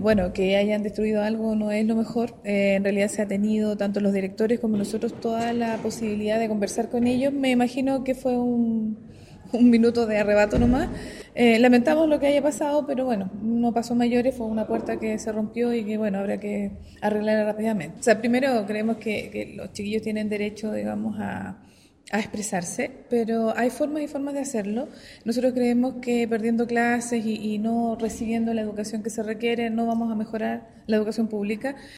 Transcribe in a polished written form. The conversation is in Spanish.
Bueno, que hayan destruido algo no es lo mejor. En realidad se ha tenido, tanto los directores como nosotros, toda la posibilidad de conversar con ellos. Me imagino que fue un minuto de arrebato nomás. Lamentamos lo que haya pasado, pero bueno, no pasó mayores, fue una puerta que se rompió y que bueno, habrá que arreglar rápidamente. O sea, primero creemos que los chiquillos tienen derecho, digamos, a expresarse, pero hay formas y formas de hacerlo. Nosotros creemos que perdiendo clases y no recibiendo la educación que se requiere no vamos a mejorar la educación pública.